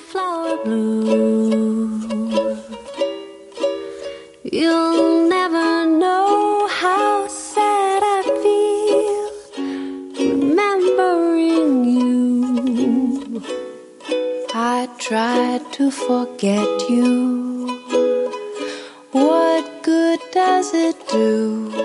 flower blue. You'll never know how sad I feel remembering you. I tried to forget you. What good does it do?